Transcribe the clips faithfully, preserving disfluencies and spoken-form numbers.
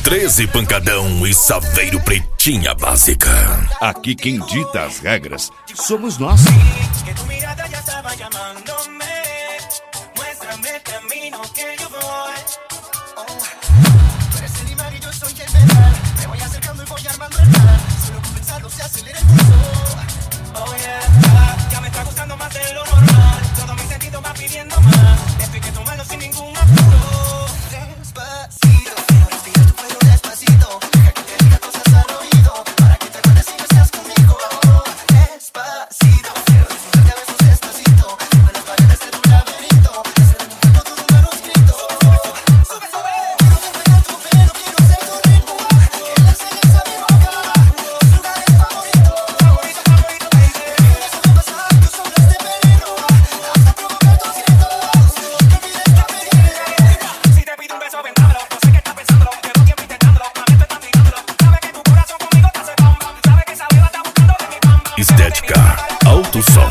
treze pancadão e Saveiro Pretinha Básica. Aqui quem dita as regras somos nós. Estética Alto Som.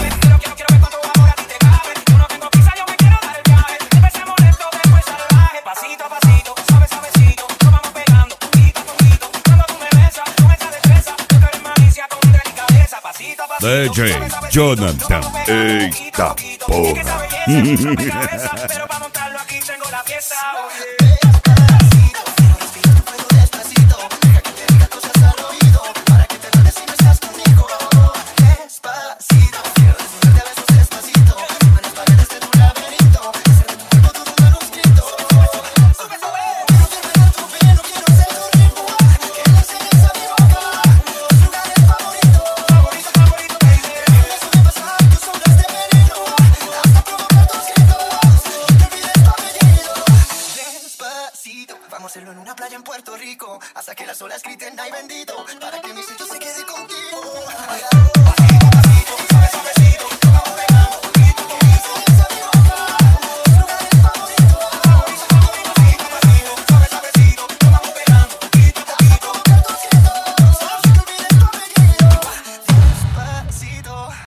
D J Jonathan. Eita porra. Vamos a hacerlo en una playa en Puerto Rico, hasta que las olas griten ay bendito, para que mi sello se quede contigo.